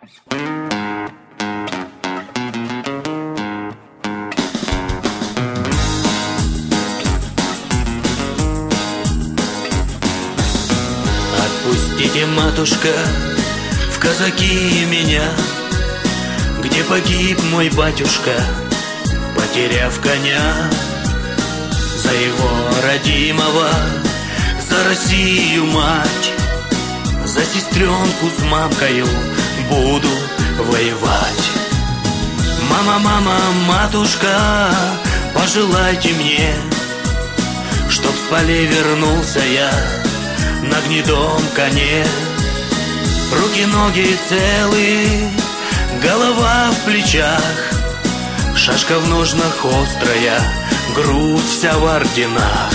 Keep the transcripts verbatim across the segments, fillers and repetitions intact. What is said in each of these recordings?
Отпустите, матушка, в казаки меня, где погиб мой батюшка, потеряв коня. За его родимого, за Россию мать, за сестренку с мамкою буду воевать. Мама, мама, матушка, пожелайте мне, чтоб с полей вернулся я на гнедом коне. Руки, ноги целые, голова в плечах, шашка в ножнах острая, грудь вся в орденах.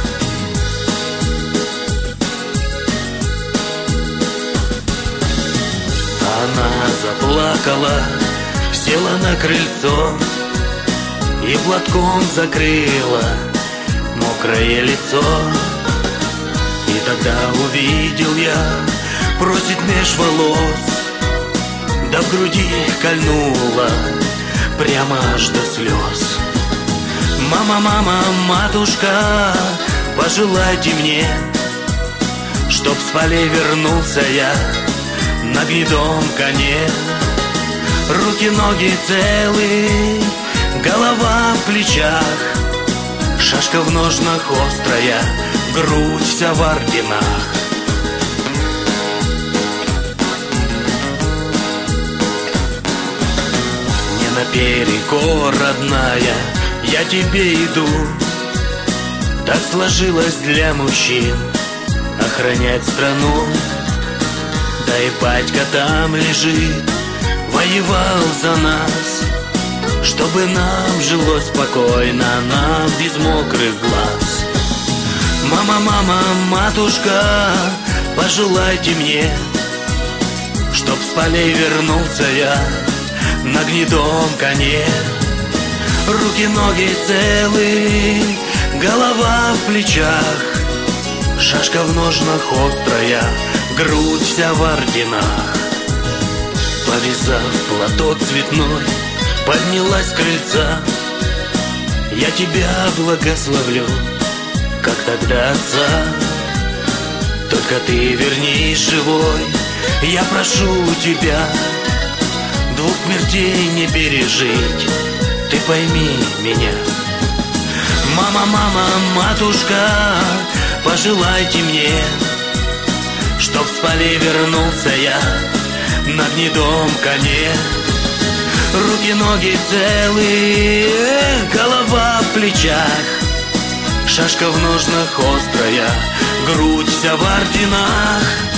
Она заплакала, села на крыльцо и платком закрыла мокрое лицо. И тогда увидел я, просит меж волос, да в груди кольнула прямо аж до слез. Мама, мама, матушка, пожелайте мне, чтоб с полей вернулся я на гнедом коне. Руки, ноги целые, голова в плечах, шашка в ножнах острая, грудь вся в орденах. Не наперекор, родная, я тебе иду. Так сложилось для мужчин охранять страну. Да и батька там лежит, воевал за нас, чтобы нам жилось спокойно, нам без мокрых глаз. Мама, мама, матушка, пожелайте мне, чтоб с полей вернулся я на гнедом коне. Руки, ноги целые, голова в плечах, шашка в ножнах острая, грудь вся в орденах. Повязав платок цветной, поднялась с крыльца. Я тебя благословлю, как тогда отца. Только ты вернись живой, я прошу тебя, двух смертей не пережить, ты пойми меня. Мама, мама, матушка, пожелайте мне, чтоб с полей вернулся я на гнедом коне. Руки, ноги целые, голова в плечах, шашка в ножнах острая, грудь вся в орденах.